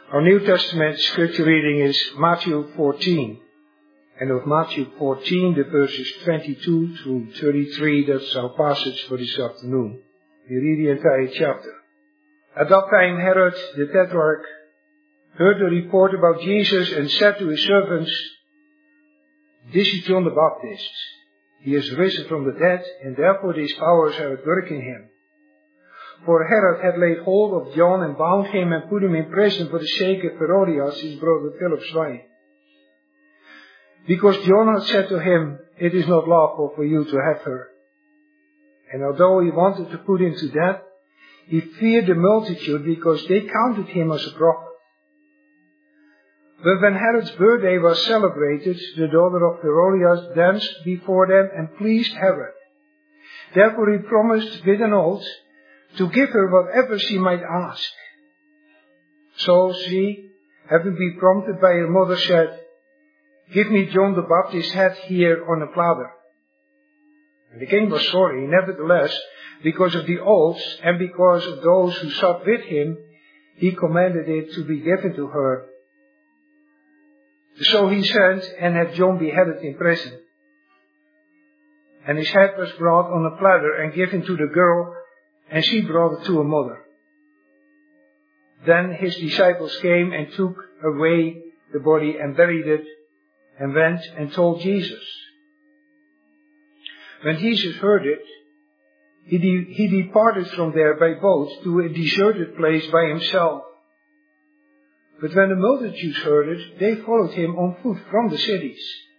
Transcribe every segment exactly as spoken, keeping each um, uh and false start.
Our New Testament scripture reading is Matthew fourteen. And of Matthew fourteen, the verses twenty-two through thirty-three, that's our passage for this afternoon. We read the entire chapter. At that time Herod the Tetrarch heard the report about Jesus and said to his servants, "This is John the Baptist. He is risen from the dead, and therefore these powers are at work in him." For Herod had laid hold of John and bound him and put him in prison for the sake of Herodias, his brother Philip's wife. Because John had said to him, "It is not lawful for you to have her." And although he wanted to put him to death, he feared the multitude because they counted him as a prophet. But when Herod's birthday was celebrated, the daughter of Herodias danced before them and pleased Herod. Therefore he promised with an oath to give her whatever she might ask. So she, having been prompted by her mother, said, "Give me John the Baptist's head here on a platter." And the king was sorry, nevertheless, because of the oaths and because of those who sat with him, he commanded it to be given to her. So he sent and had John beheaded in prison. And his head was brought on a platter and given to the girl, and she brought it to her mother. Then his disciples came and took away the body and buried it, and went and told Jesus. When Jesus heard it, he, de- he departed from there by boat to a deserted place by himself. But when the multitudes heard it, they followed him on foot from the cities.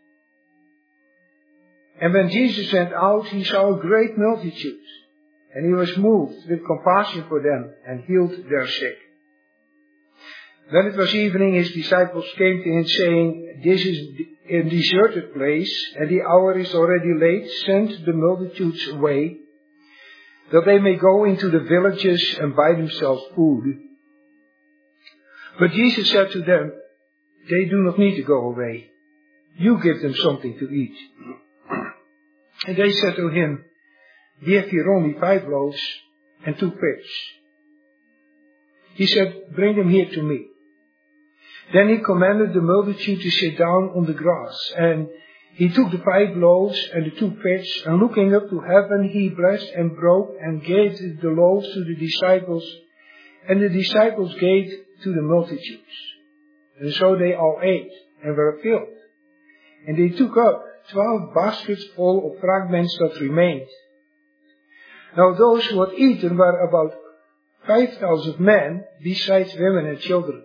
And when Jesus went out, he saw a great multitude, and he was moved with compassion for them, and healed their sick. When it was evening, his disciples came to him, saying, "This is a deserted place, and the hour is already late. Send the multitudes away, that they may go into the villages and buy themselves food." But Jesus said to them, "They do not need to go away. You give them something to eat." And they said to him, "We have here only five loaves and two fish." He said, "Bring them here to me." Then he commanded the multitude to sit down on the grass, and he took the five loaves and the two fish, and looking up to heaven, he blessed and broke and gave the loaves to the disciples, and the disciples gave to the multitudes. And so they all ate and were filled. And they took up twelve baskets full of fragments that remained. Now those who had eaten were about five thousand men, besides women and children.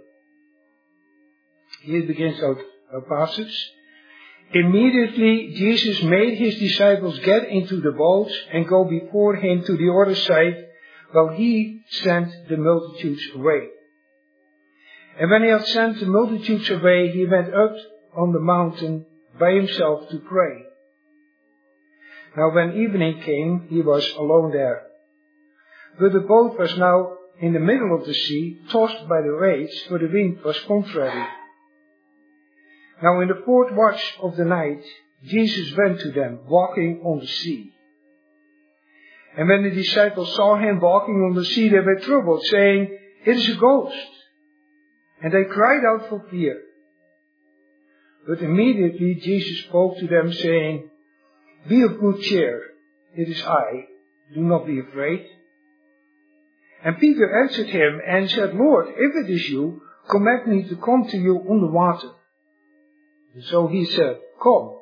Here begins our, our passage. Immediately Jesus made his disciples get into the boats and go before him to the other side, while he sent the multitudes away. And when he had sent the multitudes away, he went up on the mountain by himself to pray. Now when evening came, he was alone there. But the boat was now in the middle of the sea, tossed by the waves, for the wind was contrary. Now in the fourth watch of the night, Jesus went to them, walking on the sea. And when the disciples saw him walking on the sea, they were troubled, saying, "It is a ghost." And they cried out for fear. But immediately Jesus spoke to them, saying, "Be of good cheer, it is I, do not be afraid." And Peter answered him and said, "Lord, if it is you, command me to come to you on the water." And so he said, "Come."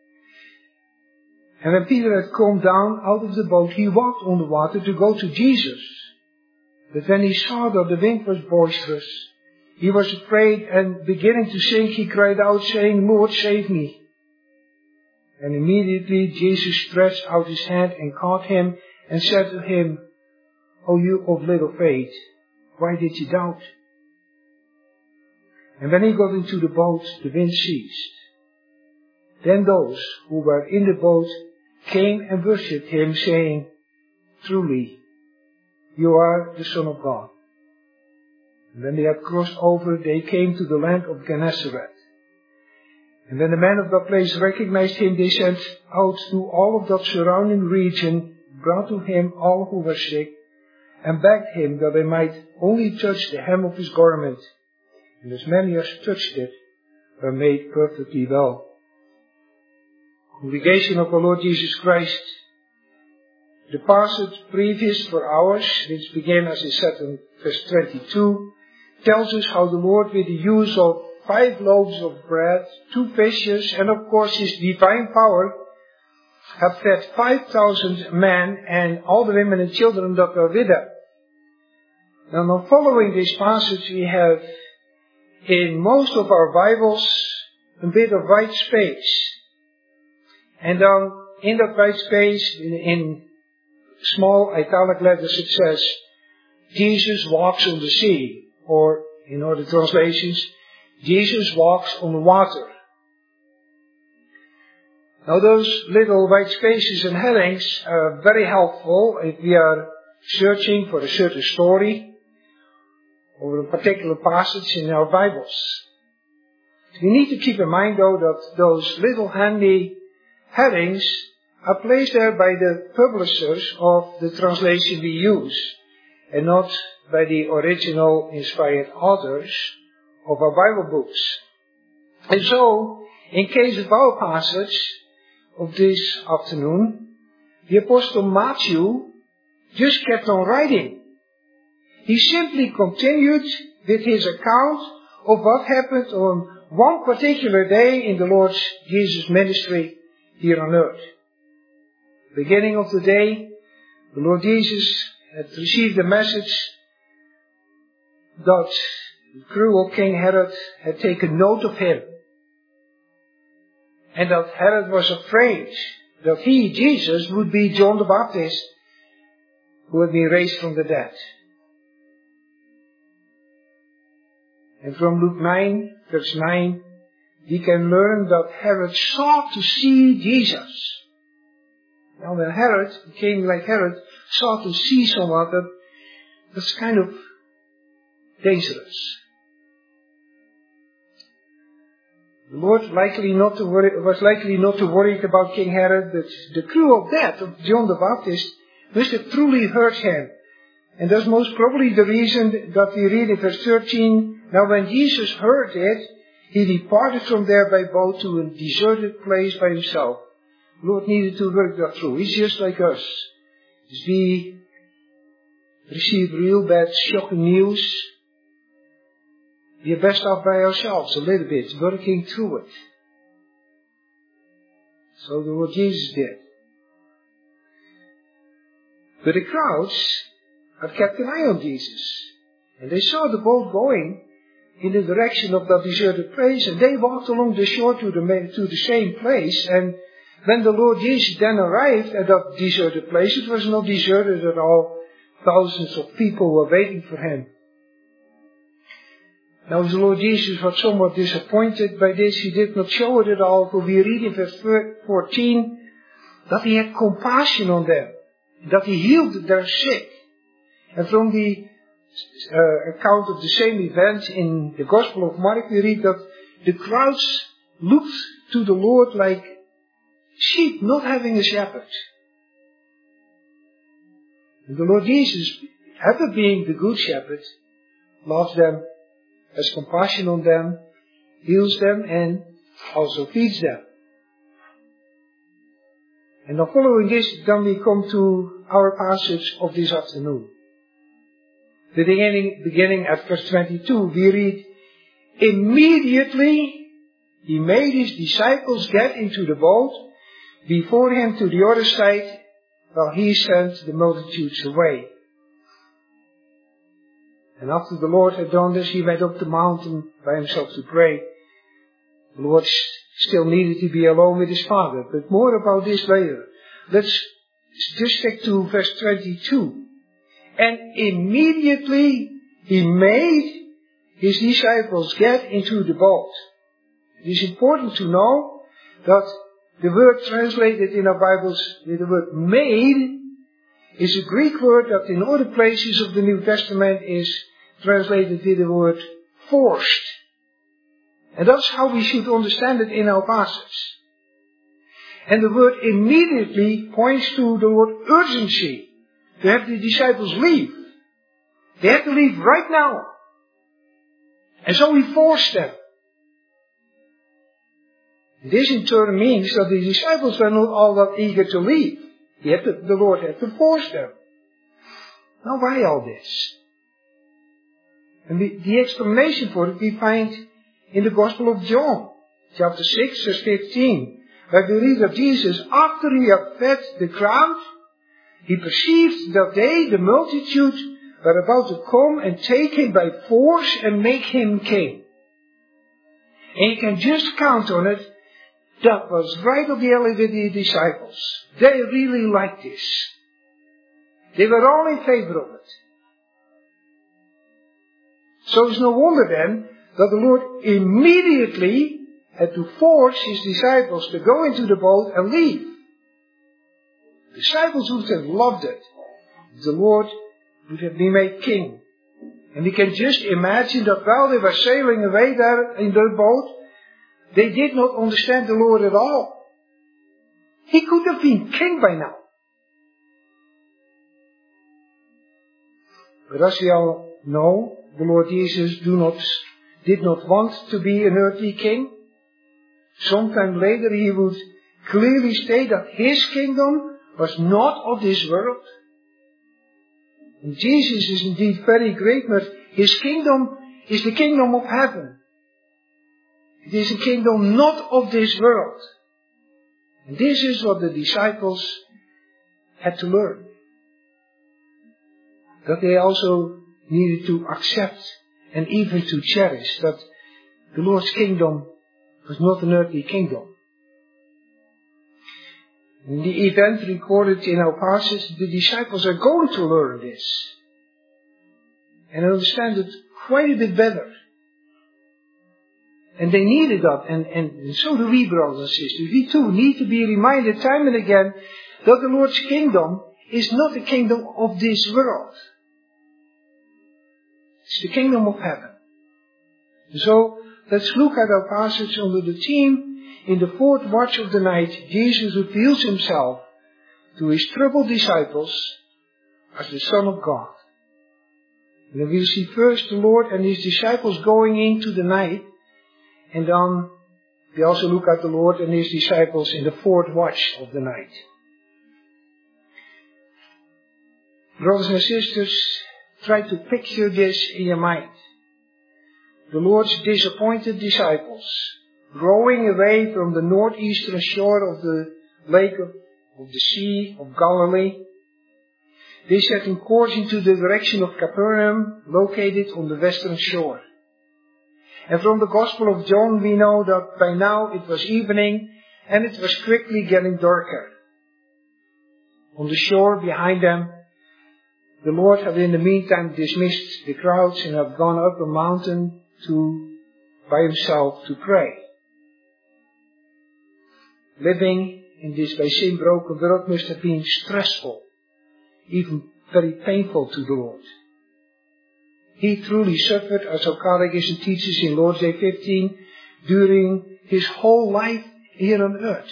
And when Peter had come down out of the boat, he walked on the water to go to Jesus. But when he saw that the wind was boisterous, he was afraid, and beginning to sink, he cried out, saying, "Lord, save me." And immediately Jesus stretched out his hand and caught him, and said to him, "O you of little faith, why did you doubt?" And when he got into the boat, the wind ceased. Then those who were in the boat came and worshipped him, saying, "Truly, you are the Son of God." And when they had crossed over, they came to the land of Gennesaret. And when the men of that place recognized him, they sent out to all of that surrounding region, brought to him all who were sick, and begged him that they might only touch the hem of his garment. and as many as touched it were made perfectly well. Congregation of the Lord Jesus Christ, the passage previous for ours, which began, as I said, in verse twenty-two, tells us how the Lord, with the use of five loaves of bread, two fishes, and of course His divine power, have fed five thousand men and all the women and children that were with them. Now, now following this passage, we have in most of our Bibles a bit of white space. And then in that white space, in, in small italic letters, it says, Jesus walks on the sea. Or, in other translations, Jesus walks on the water. Now those little white spaces and headings are very helpful if we are searching for a certain story or a particular passage in our Bibles. We need to keep in mind though that those little handy headings are placed there by the publishers of the translation we use and not by the original inspired authors of our Bible books. And so, in case of our passage of this afternoon, the Apostle Matthew just kept on writing. He simply continued with his account of what happened on one particular day in the Lord Jesus' ministry here on earth. Beginning of the day, the Lord Jesus had received the message that the cruel King Herod had taken note of him. And that Herod was afraid that he, Jesus, would be John the Baptist, who had been raised from the dead. And from Luke nine, verse nine, we can learn that Herod sought to see Jesus. Now when Herod, a king like Herod, sought to see someone, that, that's kind of dangerous. The Lord likely not to worry, was likely not too worried about King Herod, but the cruel death of John the Baptist must have truly hurt him. And that's most probably the reason that we read in verse thirteen, now when Jesus heard it, he departed from there by boat to a deserted place by himself. The Lord needed to work that through. He's just like us. As we receive real bad, shocking news, we are best off by ourselves a little bit, working through it. So the Lord Jesus did. But the crowds had kept an eye on Jesus. And they saw the boat going in the direction of that deserted place, and they walked along the shore to the, to the same place. And when the Lord Jesus then arrived at that deserted place, it was not deserted at all. Thousands of people were waiting for him. Now the Lord Jesus was somewhat disappointed by this. He did not show it at all, for we read in verse fourteen that he had compassion on them, that he healed their sick. And from the uh, account of the same event in the Gospel of Mark, we read that the crowds looked to the Lord like sheep not having a shepherd. And the Lord Jesus, ever being the good shepherd, loves them, has compassion on them, heals them, and also feeds them. And now following this, then we come to our passage of this afternoon. The beginning, beginning at verse twenty-two, we read, immediately he made his disciples get into the boat before him to the other side, while he sent the multitudes away. And after the Lord had done this, he went up the mountain by himself to pray. The Lord still needed to be alone with his Father, but more about this later. Let's just stick to verse twenty-two. And immediately he made his disciples get into the boat. It is important to know that the word translated in our Bibles with the word made is a Greek word that in other places of the New Testament is translated with the word forced. And that's how we should understand it in our passage. And the word immediately points to the word urgency. To have the disciples leave. They had to leave right now. En so he forced them. This in turn means that the disciples were not all that eager to leave. Yet the, the Lord had to force them. Now why all this? And the, the explanation for it we find in the Gospel of John, chapter six, verse fifteen, where we read that Jesus, after he had fed the crowd, he perceived that they, the multitude, were about to come and take him by force and make him king. And you can just count on it, that was right up the alley with the disciples. They really liked this. They were all in favor of it. So it's no wonder then that the Lord immediately had to force his disciples to go into the boat and leave. The disciples would have loved it. The Lord would have been made king. And we can just imagine that while they were sailing away there in their boat, they did not understand the Lord at all. He could have been king by now. But as we all know, the Lord Jesus do not, did not want to be an earthly king. Sometime later he would clearly state that his kingdom was not of this world. And Jesus is indeed very great, but his kingdom is the kingdom of heaven. It is a kingdom not of this world. And this is what the disciples had to learn. That they also needed to accept and even to cherish that the Lord's kingdom was not an earthly kingdom. In the event recorded in our passage, the disciples are going to learn this and understand it quite a bit better. And they needed that, and, and, and so do we, brothers and sisters. We too need to be reminded time and again that the Lord's kingdom is not the kingdom of this world. It's the kingdom of heaven. So, let's look at our passage under the theme, in the fourth watch of the night, Jesus reveals himself to his troubled disciples as the Son of God. And then we'll see first the Lord and his disciples going into the night, and then we also look at the Lord and his disciples in the fourth watch of the night. Brothers and sisters, try to picture this in your mind. The Lord's disappointed disciples, rowing away from the northeastern shore of the lake of, of the Sea of Galilee. They set in course into the direction of Capernaum, located on the western shore. And from the Gospel of John we know that by now it was evening and it was quickly getting darker. On the shore behind them, the Lord had in the meantime dismissed the crowds and had gone up a mountain to by himself to pray. Living in this by sin broken world must have been stressful, even very painful to the Lord. He truly suffered, as our catechism teaches in Lord's Day fifteen, during his whole life here on earth.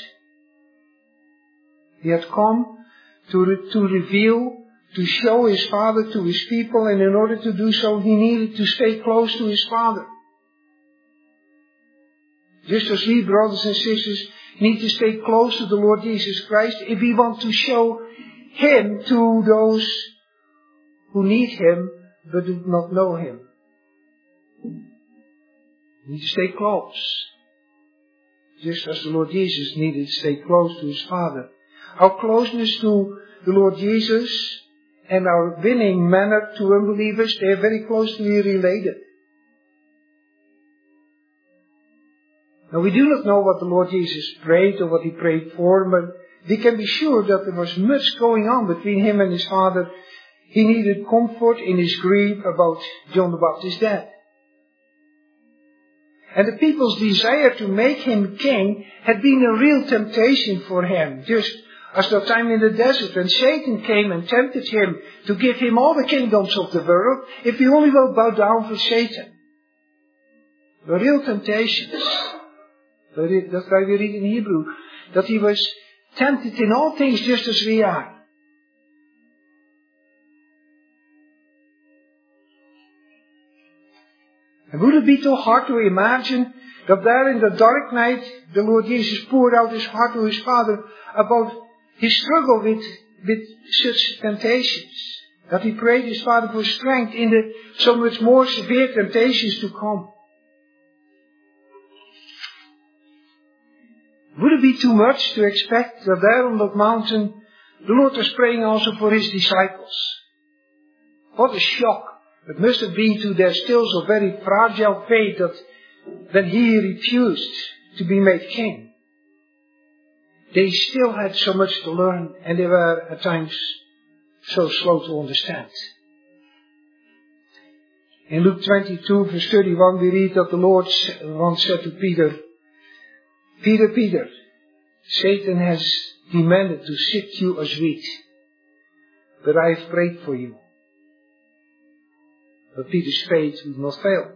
He had come to, re- to reveal, to show his Father to his people, and in order to do so, he needed to stay close to his Father. Just as we, brothers and sisters, need to stay close to the Lord Jesus Christ if we want to show him to those who need him but do not know him. We need to stay close. Just as the Lord Jesus needed to stay close to his Father. Our closeness to the Lord Jesus and our winning manner to unbelievers, they are very closely related. Now we do not know what the Lord Jesus prayed or what he prayed for, but we can be sure that there was much going on between him and his Father. He needed comfort in his grief about John the Baptist's death. And the people's desire to make him king had been a real temptation for him, just as that time in the desert when Satan came and tempted him to give him all the kingdoms of the world, if he only will bow down for Satan. The real temptations. That's why we read in Hebrew that he was tempted in all things just as we are. And would it be too hard to imagine that there in the dark night, the Lord Jesus poured out his heart to his Father about his struggle with, with such temptations? That he prayed his Father for strength in the so much more severe temptations to come. Would it be too much to expect that there on that mountain, the Lord was praying also for his disciples? What a shock it must have been to their still so very fragile faith that when he refused to be made king, they still had so much to learn, and they were at times so slow to understand. In Luke twenty-two verse thirty-one we read that the Lord once said to Peter, Peter, Peter, Satan has demanded to sift you as wheat, but I have prayed for you. But Peter's faith would not fail.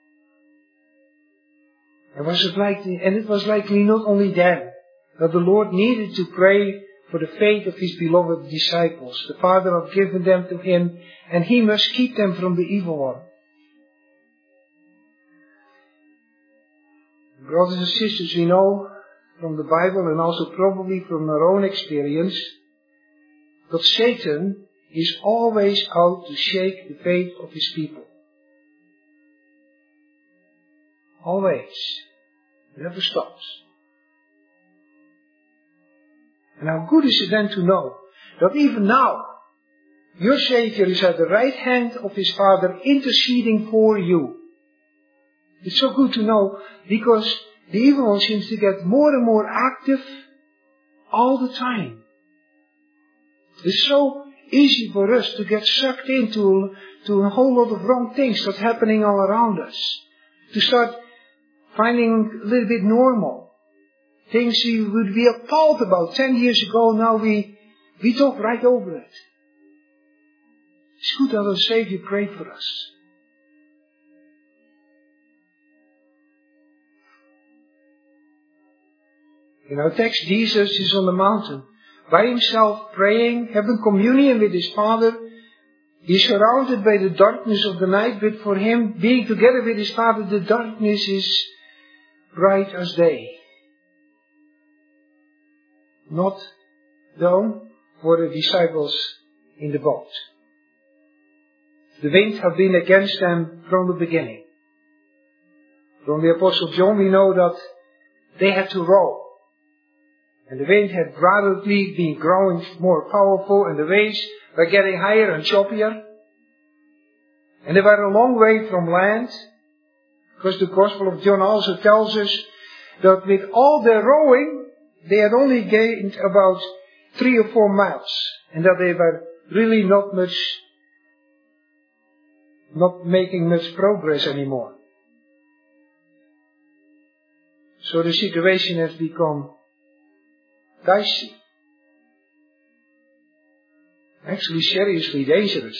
And, was it likely, and it was likely not only then that the Lord needed to pray for the faith of his beloved disciples. The Father had given them to him, and he must keep them from the evil one. Brothers and sisters, we know from the Bible and also probably from our own experience that Satan is always out to shake the faith of his people. Always. Never stops. And how good is it then to know that even now, your Savior is at the right hand of his Father interceding for you. It's so good to know because the evil one seems to get more and more active all the time. It's so easy for us to get sucked into to a whole lot of wrong things that's happening all around us. To start finding a little bit normal. Things we would be appalled about ten years ago, now we, we talk right over it. It's good that our Savior prayed for us. In our text, Jesus is on the mountain, by himself praying, having communion with his Father. He is surrounded by the darkness of the night, but for him, being together with his Father, the darkness is bright as day. Not though for the disciples in the boat. The wind had been against them from the beginning. From the Apostle John we know that they had to row. And the wind had gradually been growing more powerful, and the waves were getting higher and choppier. And they were a long way from land, because the Gospel of John also tells us that with all their rowing, they had only gained about three or four miles, and that they were really not much, not making much progress anymore. So the situation has become dicey. Actually seriously dangerous.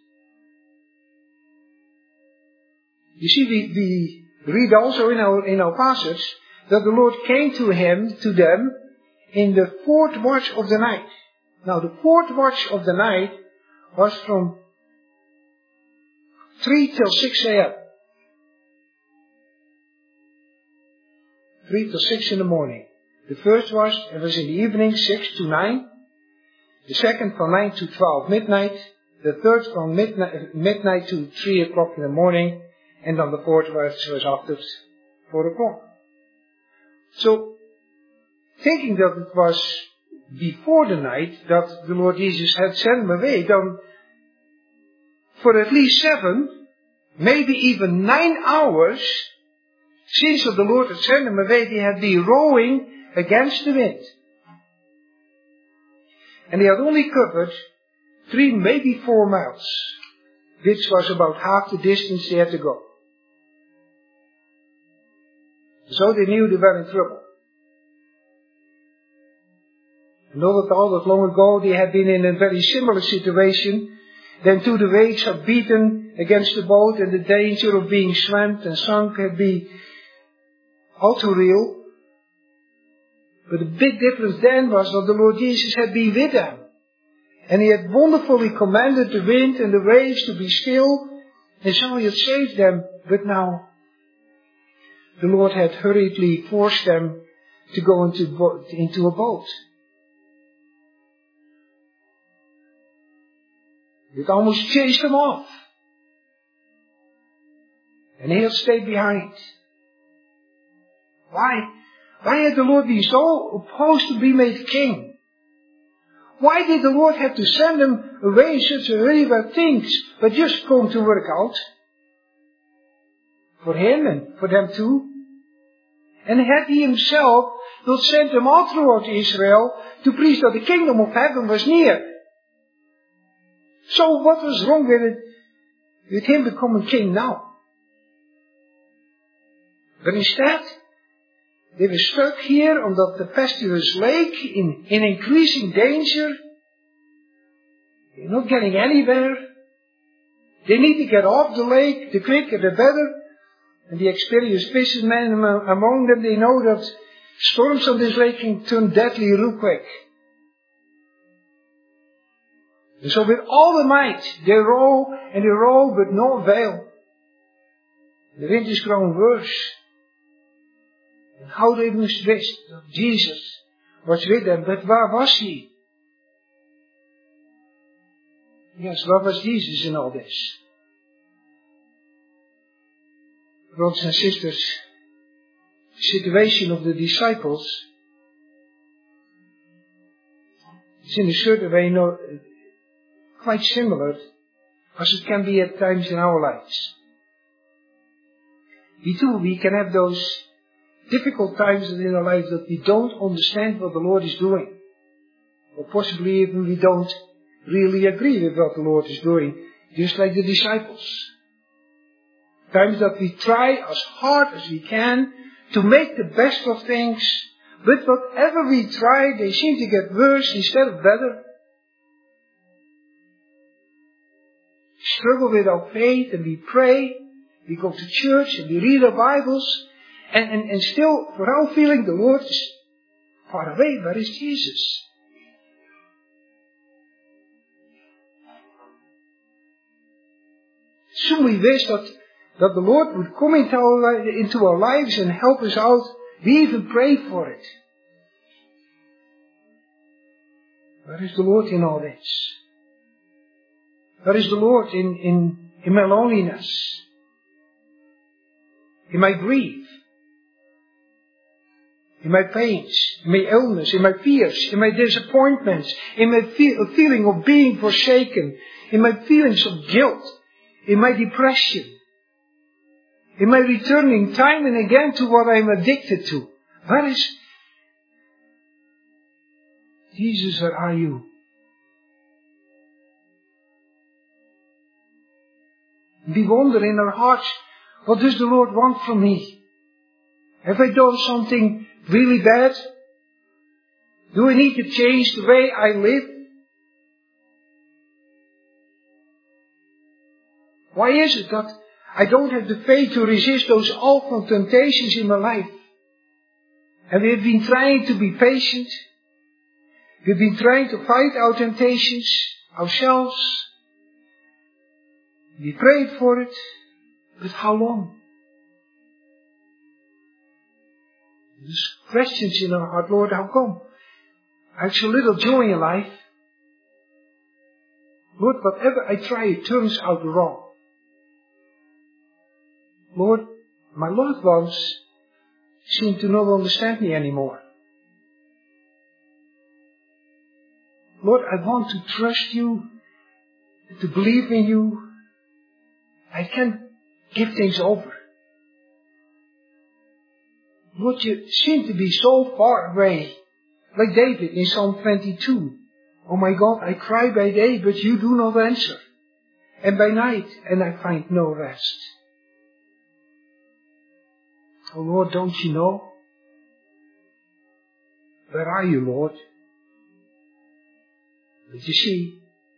You see, we, we read also in our, in our passage that the Lord came to him, to them, in the fourth watch of the night. Now the fourth watch of the night was from three till six a.m. Three till six in the morning. The first was, it was in the evening, six to nine. The second from nine to twelve midnight. The third from midnight, midnight to three o'clock in the morning. And then the fourth was, was after four o'clock. So, thinking that it was before the night that the Lord Jesus had sent them away, then for at least seven, maybe even nine hours, since that the Lord had sent them away, they had been rowing against the wind. And they had only covered three, maybe four miles, which was about half the distance they had to go. So they knew they were in trouble. And not at all that long ago they had been in a very similar situation. Then too the waves had beaten against the boat, and the danger of being swamped and sunk had been all too real. But the big difference then was that the Lord Jesus had been with them. And he had wonderfully commanded the wind and the waves to be still. and so he had saved them, but now the Lord had hurriedly forced them to go into, bo- into a boat. It almost chased them off. And he had stayed behind. Why? Why had the Lord been so opposed to be made king? Why did the Lord have to send them away in such a hurry where things were just going to work out? For him and for them too. And had he himself not sent them all throughout Israel to preach that the kingdom of heaven was near? So what was wrong with it, with him becoming king now? But instead, they were stuck here on that tempestuous lake in, in increasing danger. They're not getting anywhere. They need to get off the lake, the quicker the better. And the experienced fishermen among them, they know that storms on this lake can turn deadly real quick. And so with all the might, they row and they row, but no avail. The wind is growing worse. And how they must wish that Jesus was with them. But where was he? Yes, where was Jesus in all this? Brothers and sisters, the situation of the disciples is in a certain way no, quite similar as it can be at times in our lives. We too, we can have those difficult times in our lives that we don't understand what the Lord is doing. Or possibly even we don't really agree with what the Lord is doing, just like the disciples. Times that we try as hard as we can to make the best of things, but whatever we try, they seem to get worse instead of better. We struggle with our faith and we pray, we go to church and we read our Bibles, and, and, and still, for our feeling, the Lord is far away. Where is Jesus? Soon we wish that that the Lord would come into our, into our lives and help us out. We even pray for it. Where is the Lord in all this? Where is the Lord in, in, in my loneliness? In my grief? In my pains? In my illness? In my fears? In my disappointments? In my fe- feeling of being forsaken? In my feelings of guilt? In my depression? Am I returning time and again to what I'm addicted to? Where is Jesus? Where are you? We wonder in our hearts, what does the Lord want from me? Have I done something really bad? Do I need to change the way I live? Why is it that I don't have the faith to resist those awful temptations in my life? And we've been trying to be patient. We've been trying to fight our temptations ourselves. We prayed for it. But how long? There's questions in our heart. Lord, how come? I have so little joy in life. Lord, whatever I try, it turns out wrong. Lord, my loved ones seem to not understand me anymore. Lord, I want to trust you, to believe in you. I can't give things over. Lord, you seem to be so far away. Like David in Psalm twenty-two. Oh my God, I cry by day, but you do not answer. And by night, and I find no rest. Oh Lord, don't you know? Where are you, Lord? But you see,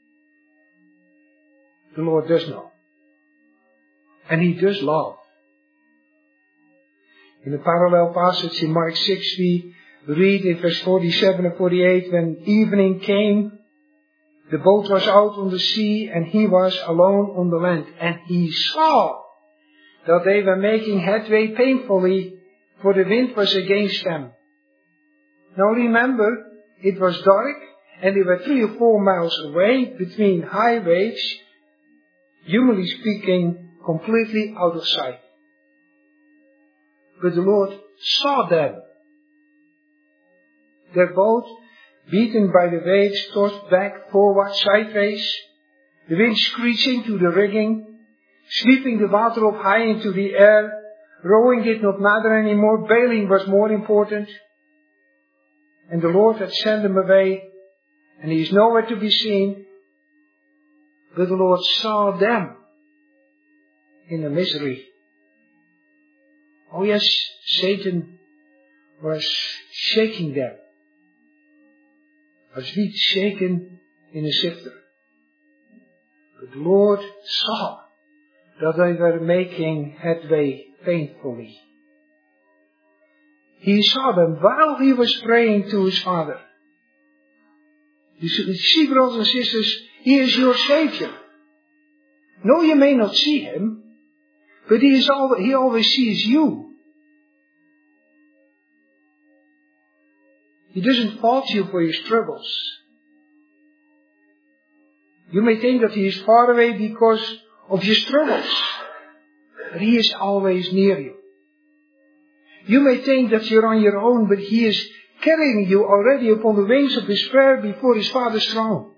the Lord does know. And He does love. In a parallel passage in Mark six, we read in verse forty-seven and forty-eight, when evening came, The boat was out on the sea and he was alone on the land. And he saw that they were making headway painfully, for the wind was against them. Now remember, it was dark and they were three or four miles away between high waves, humanly speaking, completely out of sight. But the Lord saw them. Their boat, beaten by the waves, tossed back, forward, sideways, the wind screeching to the rigging, sweeping the water up high into the air. Rowing did not matter anymore, bailing was more important. And the Lord had sent them away, and he is nowhere to be seen. But the Lord saw them in the misery. Oh yes, Satan was shaking them, as wheat shaken in a sifter. But the Lord saw that they were making headway painfully. He saw them while he was praying to his Father. You see, brothers and sisters, he is your Savior. No, you may not see him, but he, is always, he always sees you. He doesn't fault you for your struggles. You may think that he is far away because of your struggles, but he is always near you. You may think that you're on your own, but he is carrying you already upon the wings of his prayer before his Father's throne.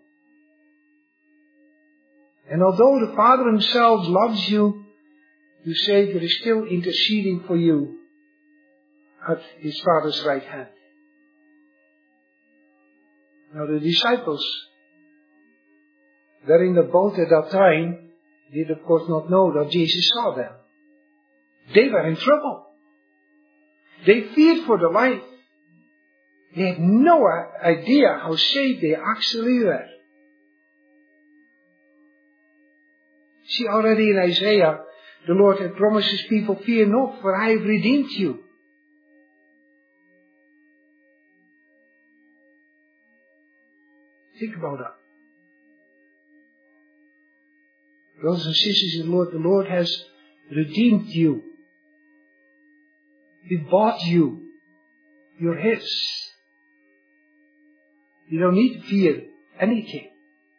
And although the Father himself loves you, your Savior is still interceding for you at his Father's right hand. Now the disciples that in the boat at that time did of course not know that Jesus saw them. They were in trouble. They feared for their life. They had no idea how safe they actually were. See, already in Isaiah, the Lord had promised his people, fear not, for I have redeemed you. Think about that. Brothers and sisters in the Lord, the Lord has redeemed you. He bought you. You're his. You don't need to fear anything.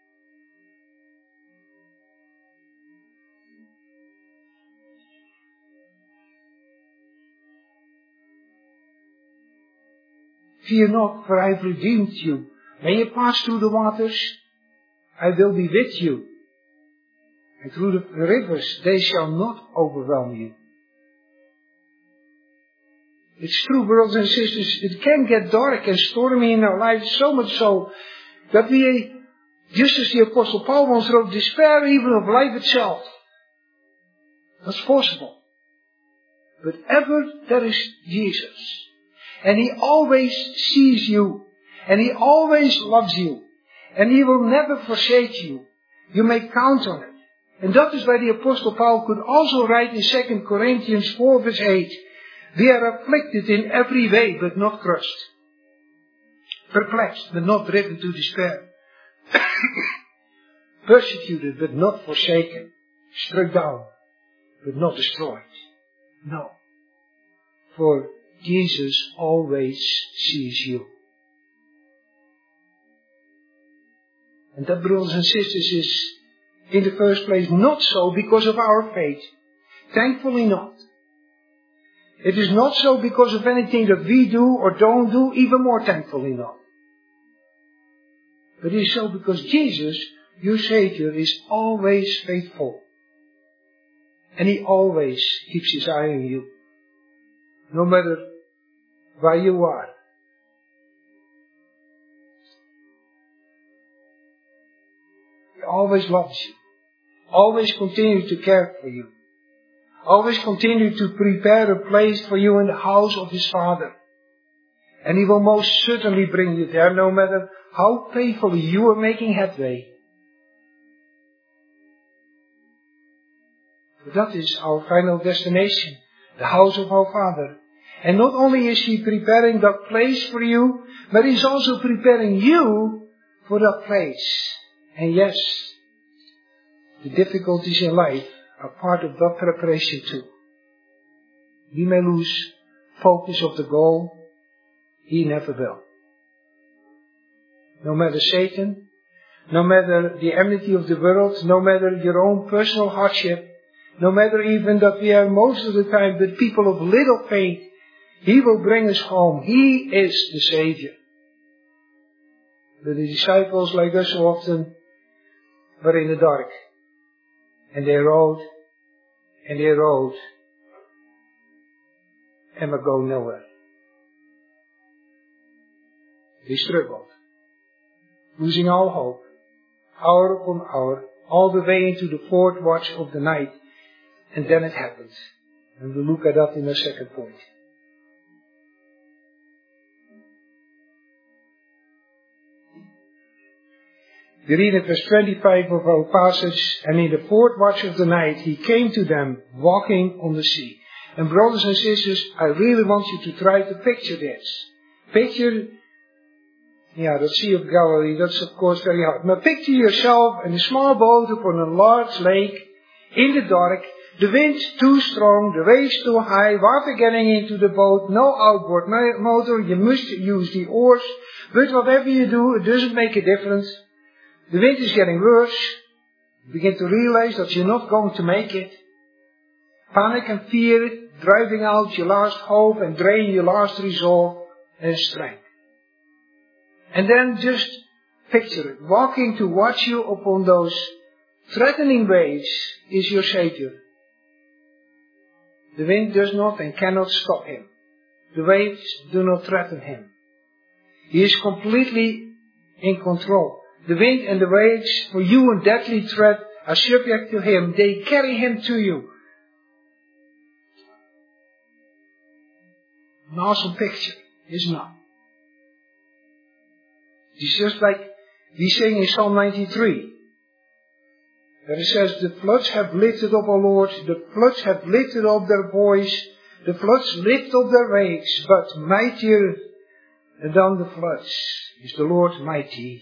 Fear not, for I have redeemed you. When you pass through the waters, I will be with you. And through the rivers, they shall not overwhelm you. It's true, brothers and sisters, it can get dark and stormy in our lives, so much so that we, just as the Apostle Paul once wrote, despair even of life itself. That's possible. But ever there is Jesus. And he always sees you. And he always loves you. And he will never forsake you. You may count on it. And that is why the Apostle Paul could also write in Second Corinthians four verse eight, we are afflicted in every way, but not crushed. Perplexed, but not driven to despair. Persecuted, but not forsaken. Struck down, but not destroyed. No. For Jesus always sees you. And that, brothers and sisters, is in the first place not so because of our faith. Thankfully not. It is not so because of anything that we do or don't do, even more thankfully not. But it is so because Jesus, your Savior, is always faithful. And he always keeps his eye on you. No matter where you are. He always loves you. Always continue to care for you. Always continue to prepare a place for you in the house of his Father. And he will most certainly bring you there, no matter how painfully you are making headway. But that is our final destination, the house of our Father. And not only is he preparing that place for you, but he's also preparing you for that place And yes, the difficulties in life are part of that preparation too. We may lose focus of the goal. He never will. No matter Satan, no matter the enmity of the world, no matter your own personal hardship, no matter even that we are most of the time the people of little faith, He will bring us home. He is the Savior. But the disciples, like us so often, were in the dark. And they rode, and they rode, and were going nowhere. They struggled, losing all hope, hour upon hour, all the way into the fourth watch of the night. And then it happened. And we'll look at that in the second point. We read in verse twenty-five of our passage, and in the fourth watch of the night he came to them walking on the sea. And brothers and sisters, I really want you to try to picture this. Picture, yeah, the Sea of Galilee, that's of course very hard. But picture yourself in a small boat upon a large lake, in the dark, the wind's too strong, the waves too high, water getting into the boat, no outboard motor, you must use the oars. But whatever you do, it doesn't make a difference. The wind is getting worse. You begin to realize that you're not going to make it. Panic and fear driving out your last hope and draining your last resolve and strength. And then just picture it. Walking to watch you upon those threatening waves is your Savior. The wind does not and cannot stop Him. The waves do not threaten Him. He is completely in control. The wind and the waves, for you and deadly threat, are subject to Him. They carry Him to you. An awesome picture, isn't it? It's just like we sing in Psalm ninety-three. Where it says, the floods have lifted up, O Lord, the floods have lifted up their voice, the floods lift up their waves, but mightier than the floods is the Lord mighty.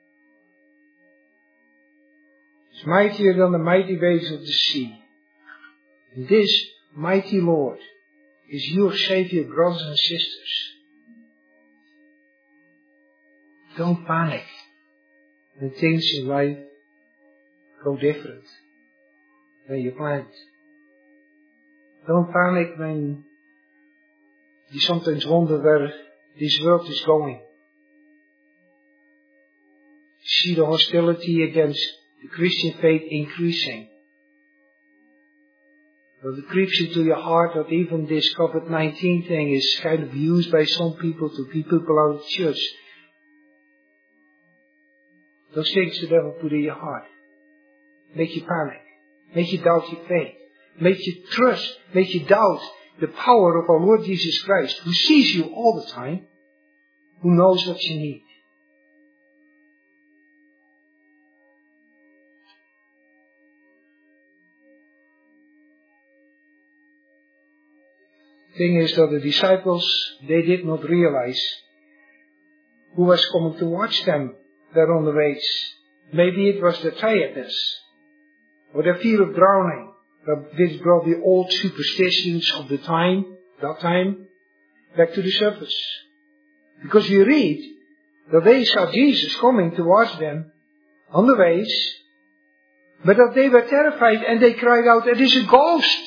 It's mightier than the mighty waves of the sea. And this mighty Lord is your Savior, brothers and sisters. Don't panic when things in life go different than you planned. Don't panic when you sometimes wonder where this world is going. You see the hostility against the Christian faith increasing. Well, it creeps into your heart that even this COVID nineteen thing is kind of used by some people to keep people out of church. Those things the devil put in your heart. Make you panic. Make you doubt your faith. Make you trust. Make you doubt the power of our Lord Jesus Christ, who sees you all the time, who knows what you need. Thing is that the disciples, they did not realize who was coming to watch them there on the waves. Maybe it was the tiredness, or the fear of drowning, which brought the old superstitions of the time, that time, back to the surface. Because we read that they saw Jesus coming towards them on the waves, but that they were terrified and they cried out, "It is a ghost!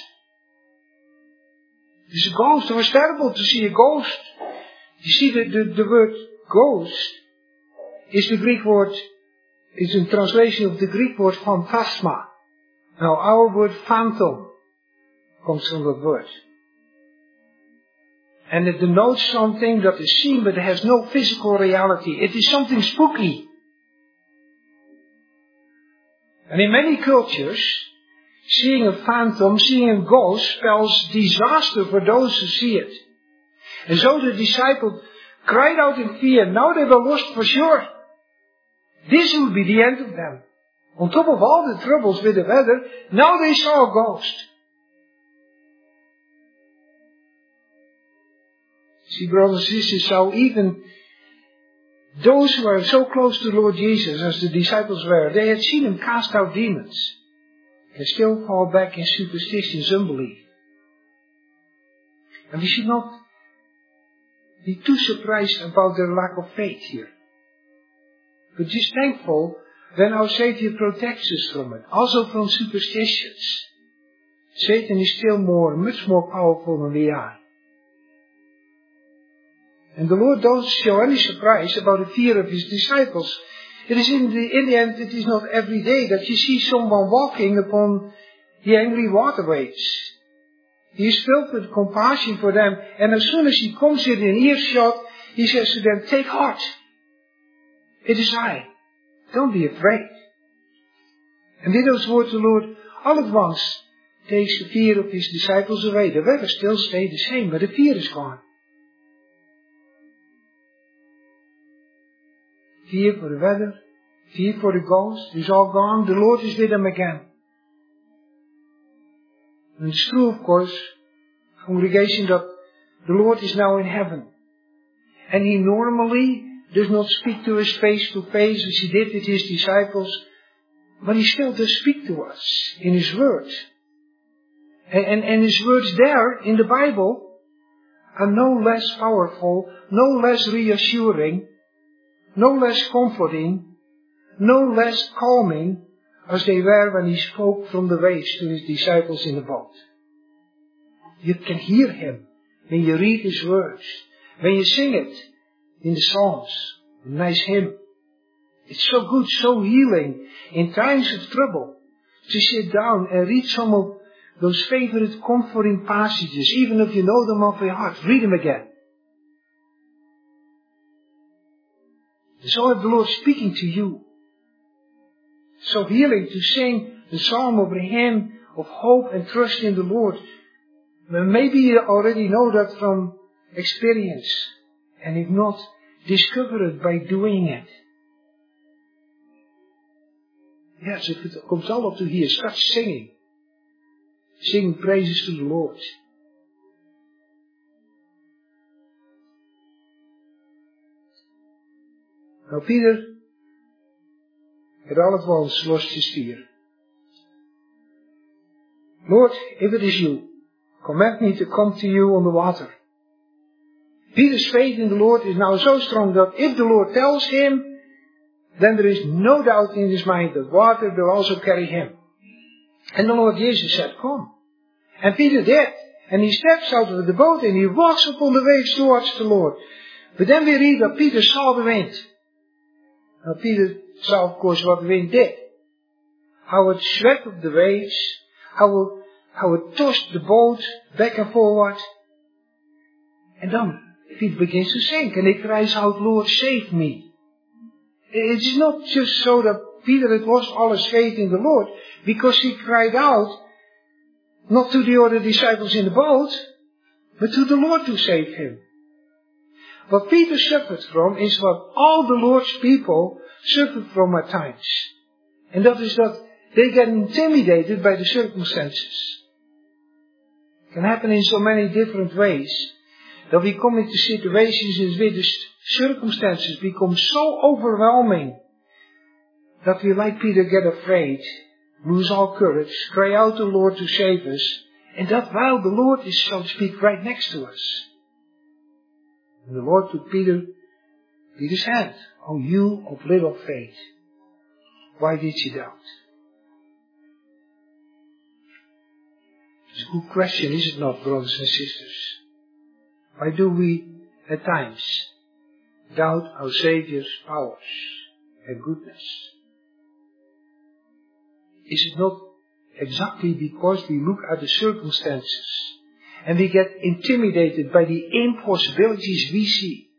It is a ghost." It was terrible to see a ghost. You see, the, the, the word ghost is the Greek word, is a translation of the Greek word phantasma. Now, our word phantom comes from that word. And it denotes something that is seen but it has no physical reality. It is something spooky. And in many cultures, seeing a phantom, seeing a ghost spells disaster for those who see it. And so the disciples cried out in fear. Now they were lost for sure. This would be the end of them. On top of all the troubles with the weather, now they saw a ghost. See, brothers and sisters, so even those who are so close to the Lord Jesus as the disciples were, they had seen him cast out demons. They still fall back in superstitious unbelief. And we should not be too surprised about their lack of faith here. But just thankful when our Savior protects us from it, also from superstitions. Satan is still more, much more powerful than we are. And the Lord doesn't show any surprise about the fear of his disciples. It is in the, in the end, it is not every day that you see someone walking upon the angry waterways. He is filled with compassion for them, and as soon as he comes within earshot, he says to them, take heart. It is I. Don't be afraid. And with those words the Lord all at once takes the fear of his disciples away. The weather still stayed the same, but the fear is gone. Fear for the weather, fear for the ghost is all gone. The Lord is with them again. And it's true, of course, congregation, that the Lord is now in heaven. And he normally does not speak to us face to face as he did with his disciples, but he still does speak to us in his word. And, and, and his words there in the Bible are no less powerful, no less reassuring, no less comforting, no less calming as they were when he spoke from the waves to his disciples in the boat. You can hear him when you read his words, when you sing it in the Psalms, a nice hymn. It's so good, so healing in times of trouble to sit down and read some of those favorite comforting passages, even if you know them off by heart. Read them again. So if the Lord speaking to you, so healing to sing the psalm of a hymn of hope and trust in the Lord. Maybe you already know that from experience, and if not, discover it by doing it. Yes, if it comes all up to here, start singing. Sing praises to the Lord. Now Peter had all at once lost his fear. Lord, if it is you, command me to come to you on the water. Peter's faith in the Lord is now so strong that if the Lord tells him, then there is no doubt in his mind that water will also carry him. And the Lord Jesus said, come. And Peter did. And he steps out of the boat and he walks upon the waves towards the Lord. But then we read that Peter saw the wind. Now Peter saw, of course, what the wind did. How it swept up the waves. How it, how it tossed the boat back and forward. And then Peter begins to sink. And he cries out, Lord, save me. It is not just so that Peter had lost all his faith in the Lord, because he cried out, not to the other disciples in the boat, but to the Lord to save him. What Peter suffered from is what all the Lord's people suffered from at times. And that is that they get intimidated by the circumstances. It can happen in so many different ways that we come into situations in which the circumstances become so overwhelming that we, like Peter, get afraid, lose all courage, cry out to the Lord to save us, and that while the Lord is, so to speak, right next to us. And the Lord took Peter, Peter's hand. Oh, you of little faith, why did you doubt? It's a good question, is it not, brothers and sisters? Why do we, at times, doubt our Saviour's powers and goodness? Is it not exactly because we look at the circumstances and we get intimidated by the impossibilities we see?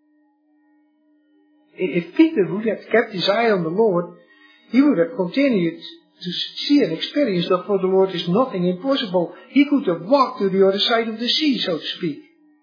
If Peter would have kept his eye on the Lord, he would have continued to see and experience that for the Lord is nothing impossible. He could have walked to the other side of the sea, so to speak.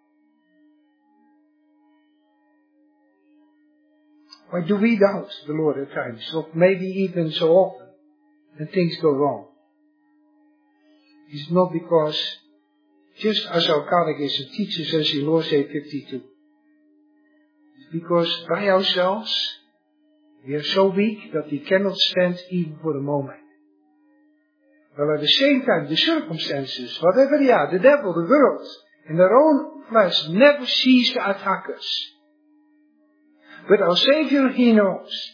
Why do we doubt the Lord at times, or maybe even so often, and things go wrong? It's not because, just as our catechism teaches us in Lord's Day fifty-two, because by ourselves we are so weak that we cannot stand even for a moment. While at the same time the circumstances, whatever they are, the devil, the world, and their own flesh never cease to attack us. But our Savior, He knows.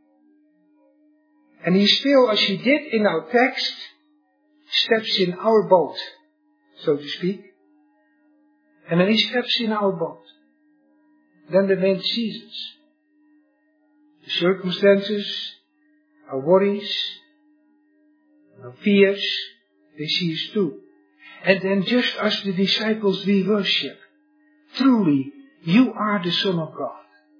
And He still, as He did in our text, steps in our boat, so to speak. And when He steps in our boat, then the wind ceases. The circumstances, our worries, our fears, they cease too. And then just as the disciples we worship, truly, you are the Son of God.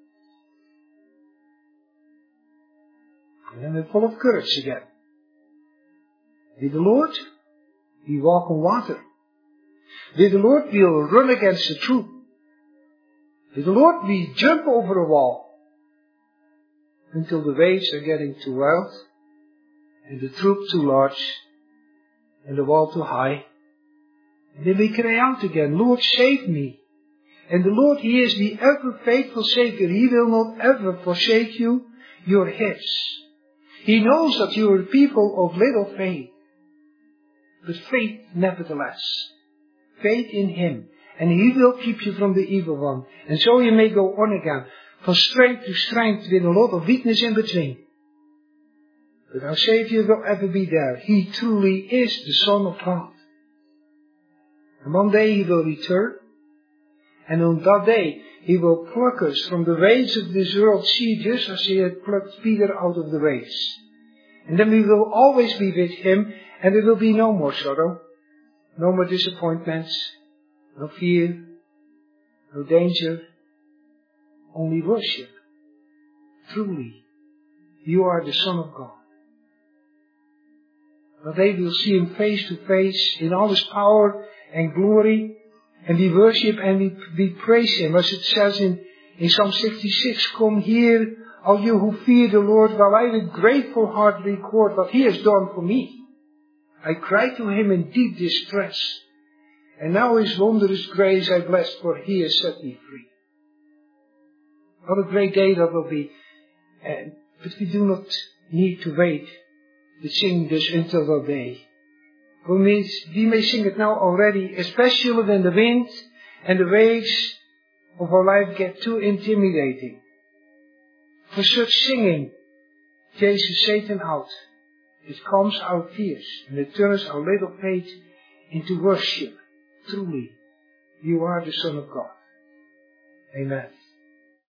And then we're full of courage again. With the Lord, we walk on water. With the Lord, we'll run against the troop. With the Lord, we jump over a wall until the waves are getting too wild and the troop too large and the wall too high. And then we cry out again, Lord, save me. And the Lord, He is the ever faithful Savior. He will not ever forsake you. You're His. He knows that you are people of little faith. But faith nevertheless. Faith in Him. And He will keep you from the evil one. And so you may go on again. From strength to strength with a lot of weakness in between. But our Savior will ever be there. He truly is the Son of God. And one day He will return. And on that day He will pluck us from the waves of this world sea, just as He had plucked Peter out of the waves. And then we will always be with Him, and there will be no more sorrow, no more disappointments, no fear, no danger, only worship. Truly, you are the Son of God. That day we'll see Him face to face in all His power and glory, and we worship and we, we praise Him, as it says in, in Psalm sixty-six, come here, all you who fear the Lord, while I with grateful heart record what He has done for me. I cried to Him in deep distress, and now His wondrous grace I bless, for He has set me free. What a great day that will be, and, but we do not need to wait to sing this until that day. We may, we may sing it now already, especially when the wind and the waves of our life get too intimidating. For such singing chases Satan out. It calms our fears and it turns our little faith into worship. Truly, you are the Son of God. Amen.